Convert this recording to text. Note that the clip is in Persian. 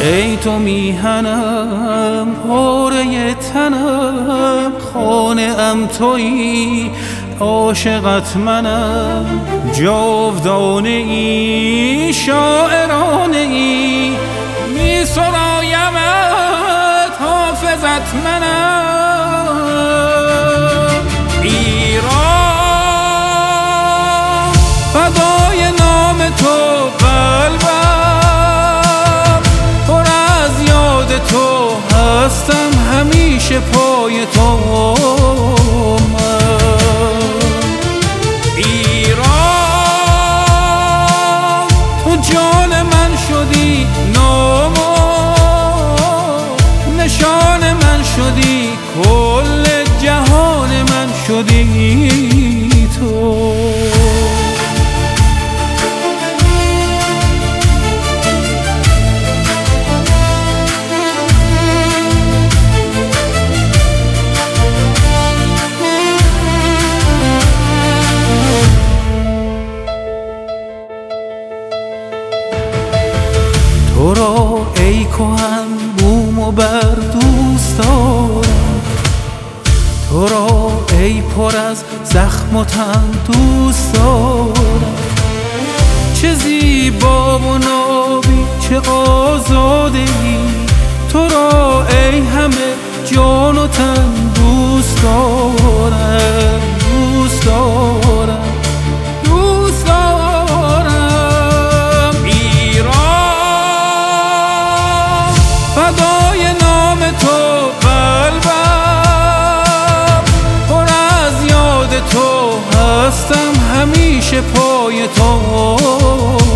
ای تو میهنم پاره تنم، خانه ام تویی عاشقت منم، جاودانه ای شاعرانه ای، می سرایمت حافظت منم. ایران فدای نام تو قلبم، پر از یاد تو هستم همیشه پای تو جان من شدی، نام و نشان من شدی، کل جهان من شدی تو. تو را ای کهن بوم و بر دوست دارم، تو را ای پر از زخم و تن دوست دارم. چه زیبا و نابی چه آزاده ای، تو را ای همه جان و تن دوست دارم، دوست دارم، دوست دارم. ایران فدای نام تو قلبم، پر از یاد تو هستم همیشه پای تو.